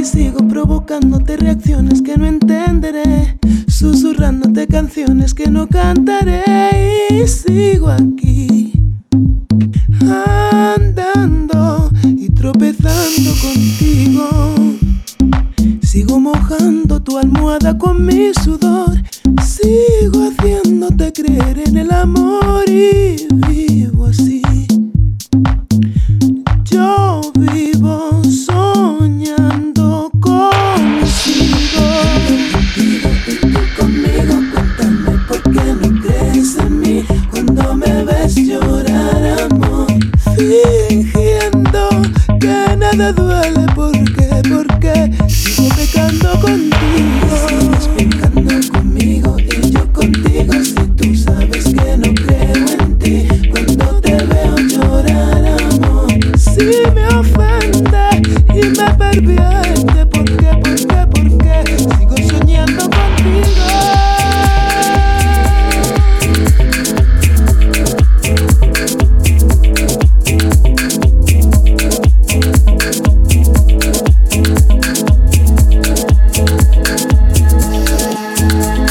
y sigo provocándote reacciones que no entenderé, susurrándote canciones que no cantaré. Y sigo aquí, andando y tropezando contigo. Sigo mojando tu almohada con mi sudor. Sigo haciéndote creer en el amor y vivo así. Yo vivo soñando contigo. Y tú conmigo, cuéntame por qué no crees en mí cuando me ves llorar, amor. Fingiendo que nada duele, porque sigo pecando contigo.